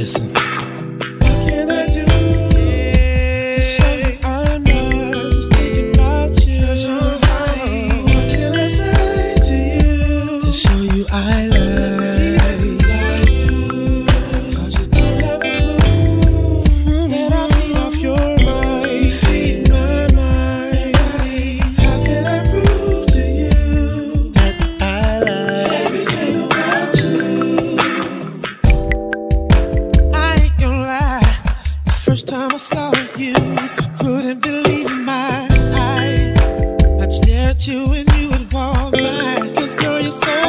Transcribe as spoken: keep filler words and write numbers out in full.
Listen. What can I do to show you I'm not just thinking about you? What can I say to you to show you I love you? Cause you don't have a clue that I feed off your mind. You feed my mind. How can I prove to you that I love everything about you? I ain't gonna lie, the first time I saw you, couldn't believe my eyes. I'd stare at you and you would walk by. Cause girl, you're so